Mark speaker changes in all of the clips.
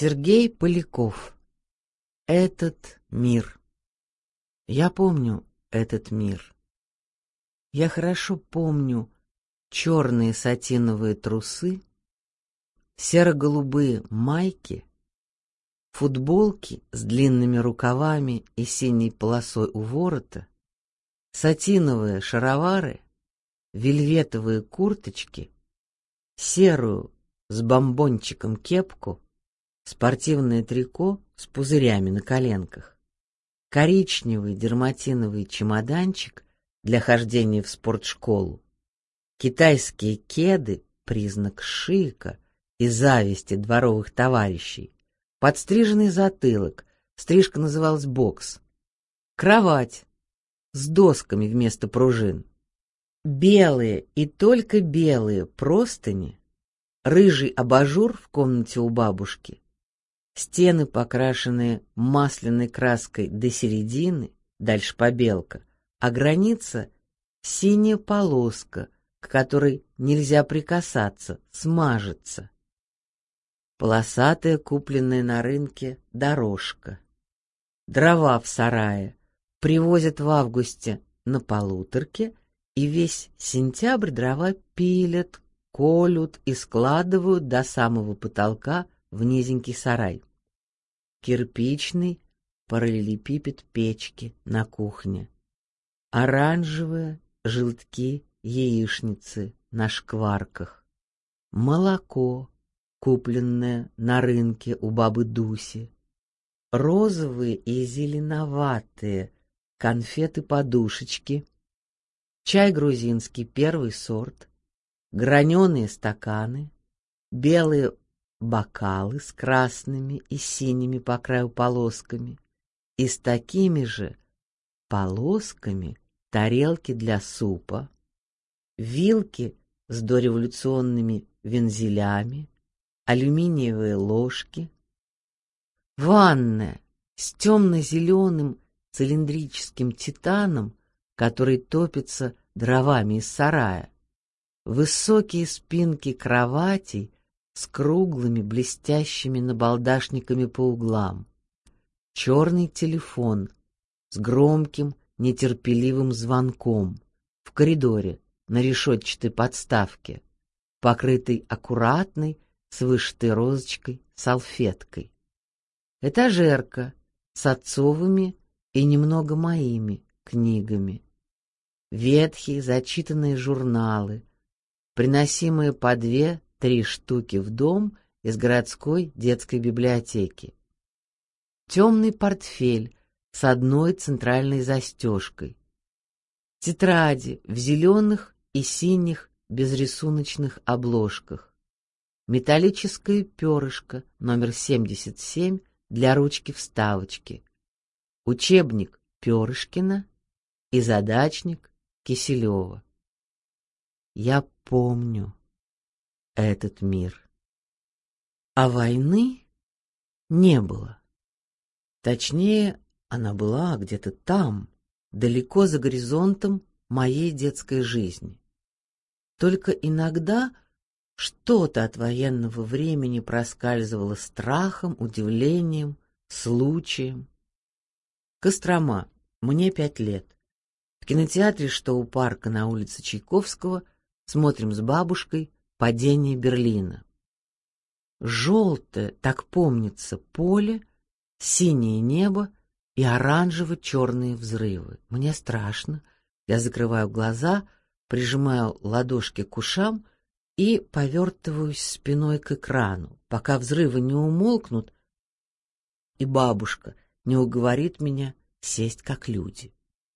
Speaker 1: Сергей Поляков. Этот мир. Я помню этот мир. Я хорошо помню черные сатиновые трусы, серо-голубые майки, футболки с длинными рукавами и синей полосой у ворота, сатиновые шаровары, вельветовые курточки, серую с бомбончиком кепку, спортивное трико с пузырями на коленках, коричневый дерматиновый чемоданчик для хождения в спортшколу, китайские кеды, признак шика и зависти дворовых товарищей, подстриженный затылок, стрижка называлась бокс, кровать с досками вместо пружин, белые и только белые простыни, рыжий абажур в комнате у бабушки, стены, покрашенные масляной краской до середины, дальше побелка, а граница — синяя полоска, к которой нельзя прикасаться, смажется. Полосатая, купленная на рынке, дорожка. Дрова в сарае привозят в августе на полуторке, и весь сентябрь дрова пилят, колют и складывают до самого потолка в низенький сарай. Кирпичный параллелепипед печки на кухне. Оранжевые желтки яичницы на шкварках. Молоко, купленное на рынке у бабы Дуси. Розовые и зеленоватые конфеты-подушечки. Чай грузинский первый сорт. Граненые стаканы. Белые бокалы с красными и синими по краю полосками и с такими же полосками тарелки для супа, вилки с дореволюционными вензелями, алюминиевые ложки, ванная с темно-зеленым цилиндрическим титаном, который топится дровами из сарая, высокие спинки кроватей с круглыми блестящими набалдашниками по углам, черный телефон с громким нетерпеливым звонком в коридоре на решетчатой подставке, покрытой аккуратной с вышитой розочкой салфеткой, этажерка с отцовыми и немного моими книгами, ветхие зачитанные журналы, приносимые по 2-3 штуки в дом из городской детской библиотеки. Темный портфель с одной центральной застежкой. Тетради в зеленых и синих безрисуночных обложках. Металлическое перышко номер 77 для ручки-вставочки. Учебник Перышкина и задачник Киселева. Я помню этот мир. А войны не было. Точнее, она была где-то там, далеко за горизонтом моей детской жизни. Только иногда что-то от военного времени проскальзывало страхом, удивлением, случаем. Кострома. Мне 5 лет. В кинотеатре, что у парка на улице Чайковского, смотрим с бабушкой «Падение Берлина». Желтое, так помнится, поле, синее небо и оранжево-черные взрывы. Мне страшно. Я закрываю глаза, прижимаю ладошки к ушам и повертываюсь спиной к экрану, пока взрывы не умолкнут и бабушка не уговорит меня сесть как люди.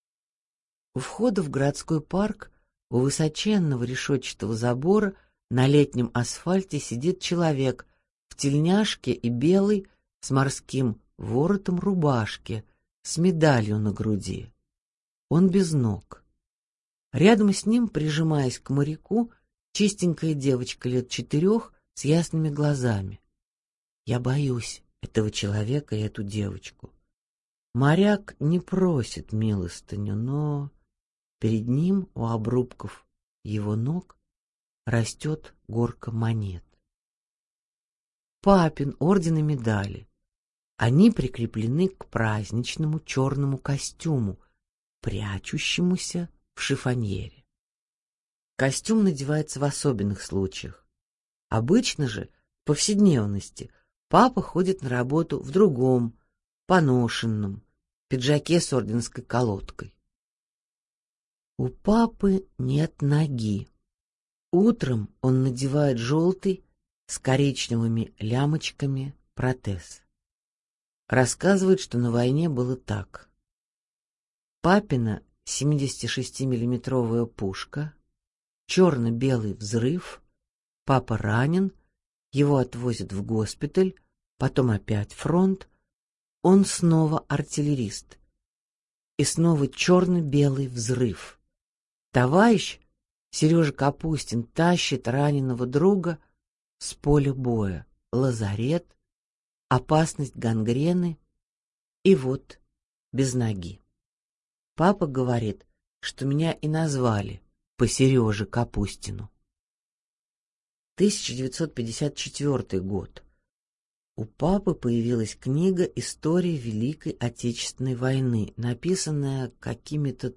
Speaker 1: У входа в городской парк, у высоченного решетчатого забора, на летнем асфальте сидит человек в тельняшке и белой с морским воротом рубашке с медалью на груди. Он без ног. Рядом с ним, прижимаясь к моряку, чистенькая девочка лет 4 с ясными глазами. Я боюсь этого человека и эту девочку. Моряк не просит милостыню, но перед ним у обрубков его ног растет горка монет. папин орден и медали. Они прикреплены к праздничному черному костюму, прячущемуся в шифоньере. Костюм надевается в особенных случаях. Обычно же, в повседневности, папа ходит на работу в другом, поношенном пиджаке с орденской колодкой. У папы нет ноги. Утром он надевает желтый с коричневыми лямочками протез. Рассказывает, что на войне было так. Папина 76-миллиметровая пушка, черно-белый взрыв, папа ранен, его отвозят в госпиталь, потом опять фронт, он снова артиллерист. И снова черно-белый взрыв. Товарищ Сережа Капустин тащит раненого друга с поля боя, лазарет, опасность гангрены, и вот без ноги. Папа говорит, что меня и назвали по Сереже Капустину. 1954 год. У папы появилась книга «История Великой Отечественной войны», написанная какими-то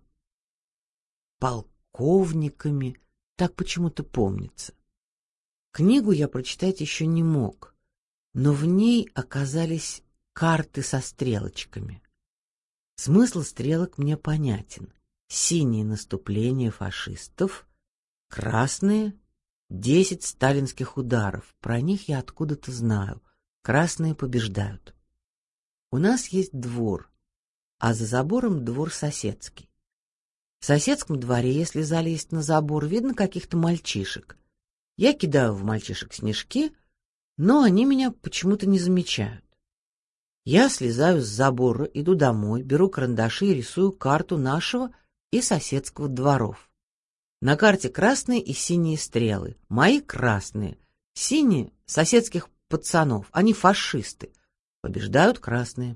Speaker 1: полковниками, так почему-то помнится. Книгу я прочитать еще не мог, но в ней оказались карты со стрелочками. Смысл стрелок мне понятен. Синее — наступление фашистов, красные — 10 сталинских ударов. Про них я откуда-то знаю. Красные побеждают. У нас есть двор, а за забором двор соседский. В соседском дворе, если залезть на забор, видно каких-то мальчишек. Я кидаю в мальчишек снежки, но они меня почему-то не замечают. Я слезаю с забора, иду домой, беру карандаши и рисую карту нашего и соседского дворов. На карте красные и синие стрелы. Мои красные, синие — соседских пацанов, они фашисты. Побеждают красные.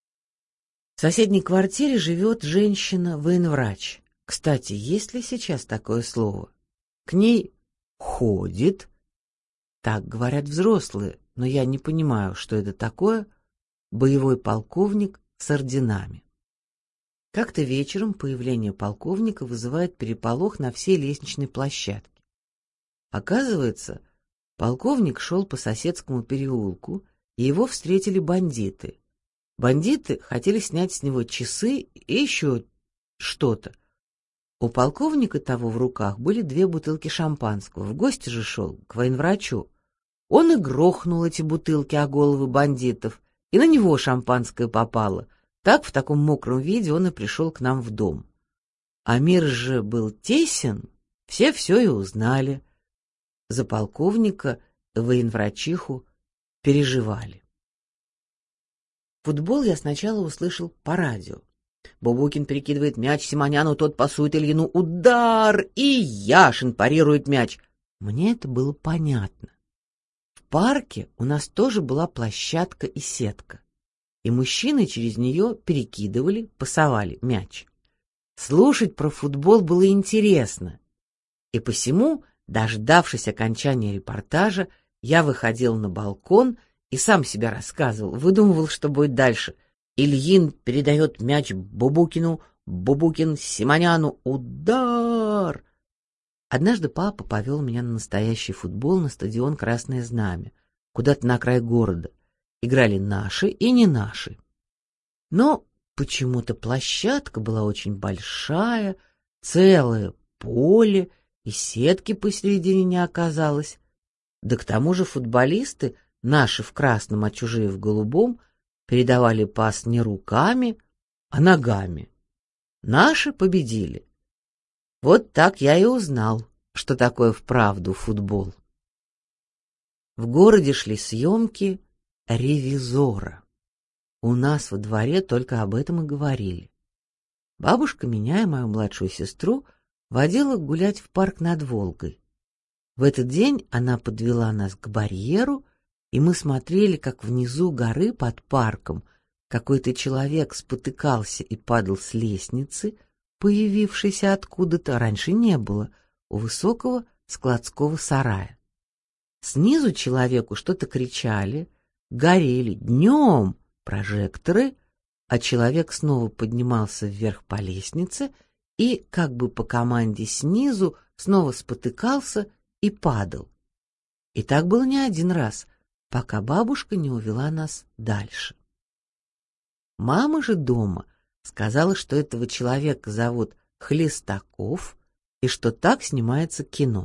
Speaker 1: В соседней квартире живет женщина-военврач. Кстати, есть ли сейчас такое слово? К ней ходит, так говорят взрослые, но я не понимаю, что это такое, боевой полковник с орденами. Как-то вечером появление полковника вызывает переполох на всей лестничной площадке. Оказывается, полковник шел по соседскому переулку, и его встретили бандиты. Бандиты хотели снять с него часы и еще что-то. У полковника того в руках были 2 бутылки шампанского. В гости же шел к военврачу. Он и грохнул эти бутылки о головы бандитов, и на него шампанское попало. Так, в таком мокром виде он и пришел к нам в дом. А мир же был тесен, все и узнали. За полковника военврачиху переживали. Футбол я сначала услышал по радио. Бубукин перекидывает мяч Симоняну, тот пасует Ильину. Удар! И Яшин парирует мяч. Мне это было понятно. В парке у нас тоже была площадка и сетка. И мужчины через нее перекидывали, пасовали мяч. Слушать про футбол было интересно. И посему, дождавшись окончания репортажа, я выходил на балкон и сам себя рассказывал, выдумывал, что будет дальше. Ильин передает мяч Бубукину, Бубукин Симоняну. Удар! Однажды папа повел меня на настоящий футбол на стадион Красное Знамя, куда-то на край города. Играли наши и не наши. Но почему-то площадка была очень большая, целое поле, и сетки посередине не оказалось. Да к тому же футболисты, наши в красном, а чужие в голубом, передавали пас не руками, а ногами. Наши победили. Вот так я и узнал, что такое вправду футбол. В городе шли съемки «Ревизора». У нас во дворе только об этом и говорили. Бабушка меня и мою младшую сестру водила гулять в парк над Волгой. В этот день она подвела нас к барьеру, и мы смотрели, как внизу горы под парком какой-то человек спотыкался и падал с лестницы, появившейся откуда-то, раньше не было, у высокого складского сарая. Снизу человеку что-то кричали, горели днем прожекторы, а человек снова поднимался вверх по лестнице и, как бы по команде снизу, снова спотыкался и падал. И так было не один раз, пока бабушка не увела нас дальше. Мама же дома сказала, что этого человека зовут Хлестаков и что так снимается кино.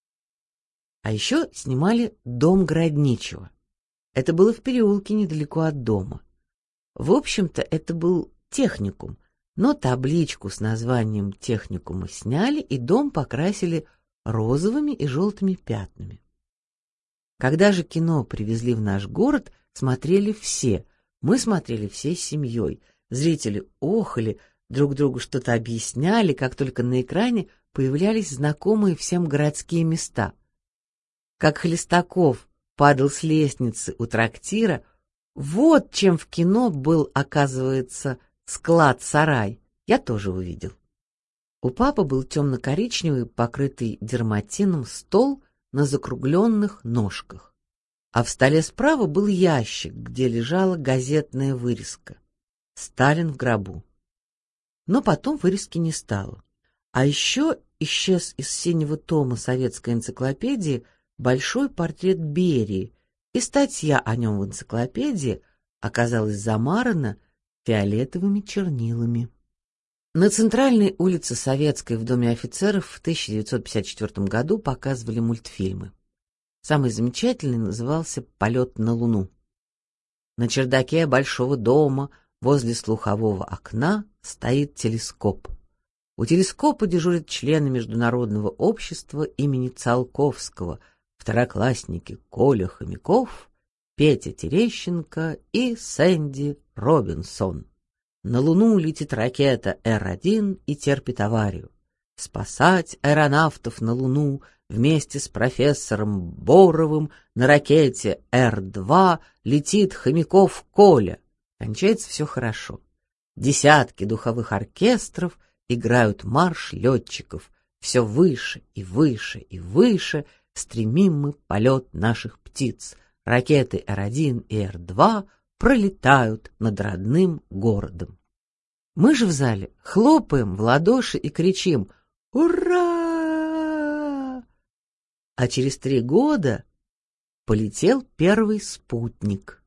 Speaker 1: А еще снимали «Дом Городничего». Это было в переулке недалеко от дома. В общем-то, это был техникум, но табличку с названием техникума сняли и дом покрасили розовыми и желтыми пятнами. Когда же кино привезли в наш город, смотрели все. Мы смотрели всей семьей. Зрители охали, друг другу что-то объясняли, как только на экране появлялись знакомые всем городские места. Как Хлестаков падал с лестницы у трактира, вот чем в кино был, оказывается, склад-сарай, я тоже увидел. У папы был темно-коричневый, покрытый дерматином стол на закругленных ножках, а в столе справа был ящик, где лежала газетная вырезка «Сталин в гробу». Но потом вырезки не стало. А еще исчез из синего тома советской энциклопедии большой портрет Берии, и статья о нем в энциклопедии оказалась замарана фиолетовыми чернилами. На центральной улице Советской в Доме офицеров в 1954 году показывали мультфильмы. Самый замечательный назывался «Полет на Луну». На чердаке большого дома возле слухового окна стоит телескоп. У телескопа дежурят члены Международного общества имени Циолковского, второклассники Коля Хомяков, Петя Терещенко и Сэнди Робинсон. На Луну летит ракета Р-1 и терпит аварию. Спасать аэронавтов на Луну вместе с профессором Боровым на ракете Р-2 летит Хомяков Коля. Кончается все хорошо. Десятки духовых оркестров играют марш летчиков. Все выше и выше и выше стремим мы полет наших птиц. Ракеты Р-1 и Р-2 пролетают над родным городом. Мы же в зале хлопаем в ладоши и кричим «Ура!». А через 3 года полетел первый спутник.